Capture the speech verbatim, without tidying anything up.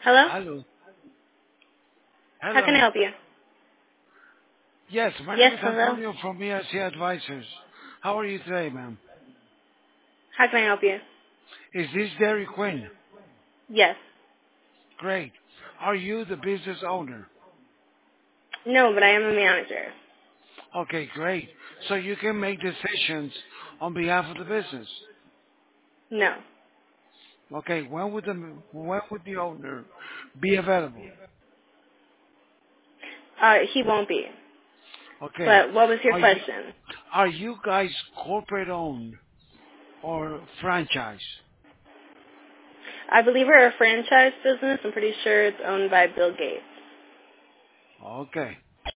Hello? Hello. How can I Hello. help you? Yes, my name Yes, is hello? Antonio from E S C Advisors. How are you today, ma'am? How can I help you? Is this Dairy Queen? Yes. Great. Are you the business owner? No, but I am a manager. Okay, great. So you can make decisions on behalf of the business. No. Okay, when would the when would the owner be available? Uh, he won't be. Okay. But what was your Are you question? are you guys corporate owned or franchise? I believe we're a franchise business. I'm pretty sure it's owned by Bill Gates. Okay.